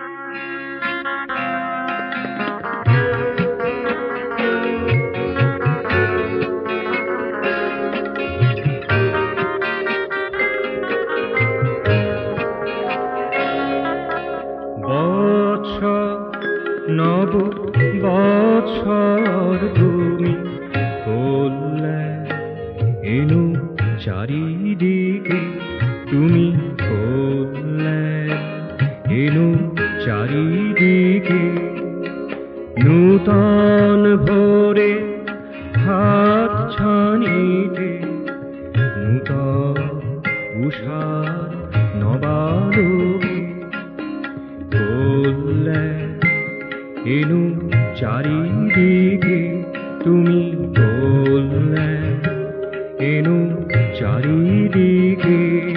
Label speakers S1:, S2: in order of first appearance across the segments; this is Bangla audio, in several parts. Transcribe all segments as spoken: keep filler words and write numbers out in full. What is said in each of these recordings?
S1: নব বৎসর তুমি কল্যাণ এনু চারিদিকে, তুমি কল্যাণ এনু চারিদিকে। নূতন ভোরে হাত ছানিতে, নূতন উষার নবালোকে, কল্যাণ এনু চারিদিকে, তুমি কল্যাণ এনু চারিদিকে।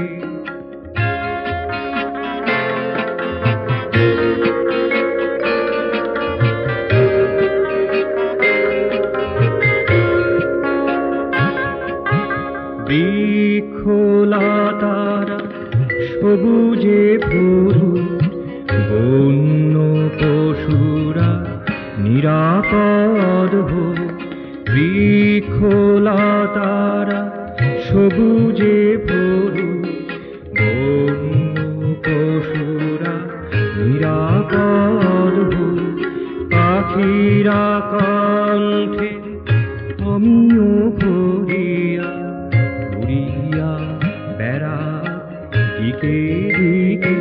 S1: বৃক্ষলতারা সবুজে ভরু, বন্য পশুরা নিরাপদ হোক। বৃক্ষলতারা সবুজে ভরু, বন্য পশুরা নিরাপদ হোক। পাখিরা কণ্ঠে আমিও ভরিয়া উড়িয়া বেড়া দিকে দিকে,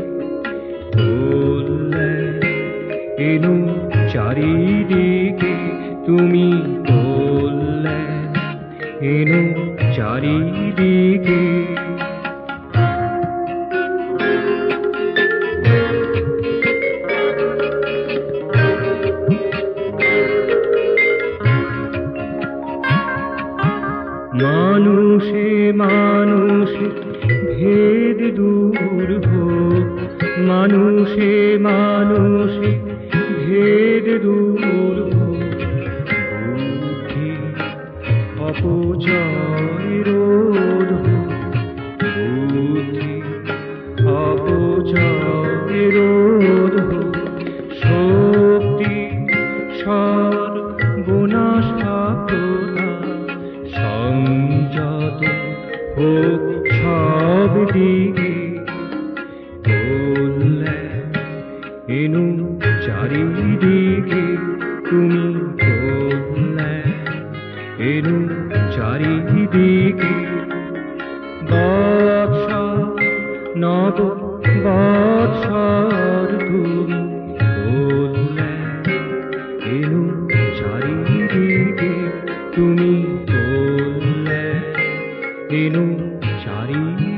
S1: কল্যাণ এনু চারিদিকে, তুমি কল্যাণ এনু চারিদিকে। মানুষে মানুষে ভেদ দূর হোক, মানুষে মানুষে ভেদ দূর হোক। বুদ্ধি অপচয় রোধ হোক, বুদ্ধি অপচয় রোধ হোক। শক্তি সর্বনাশাক্রতা সংযত হোক সব দিকে, কল্যাণ এনু চারিদিকে, তুমি কল্যাণ এনু চারিদিকে। বৎসর নব বৎসর তুমি কল্যাণ এনু চারিদিকে, তুমি কল্যাণ এনু চারিদিকে।